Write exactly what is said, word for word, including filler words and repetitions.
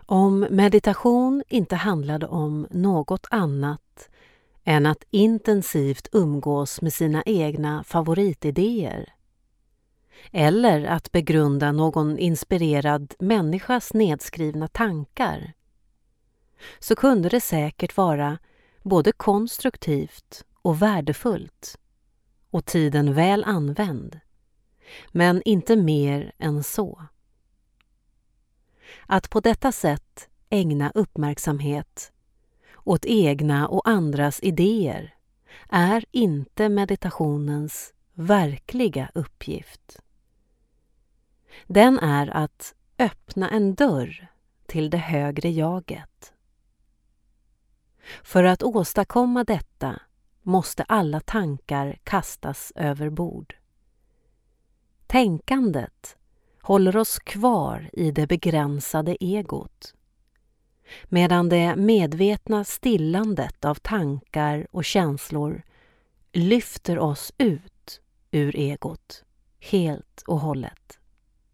Om meditation inte handlade om något annat än att intensivt umgås med sina egna favoritidéer eller att begrunda någon inspirerad människas nedskrivna tankar, så kunde det säkert vara både konstruktivt och värdefullt och tiden väl använd, men inte mer än så. Att på detta sätt ägna uppmärksamhet åt egna och andras idéer är inte meditationens verkliga uppgift. Den är att öppna en dörr till det högre jaget. För att åstadkomma detta måste alla tankar kastas över bord. Tänkandet håller oss kvar i det begränsade egot, medan det medvetna stillandet av tankar och känslor lyfter oss ut ur egot helt och hållet.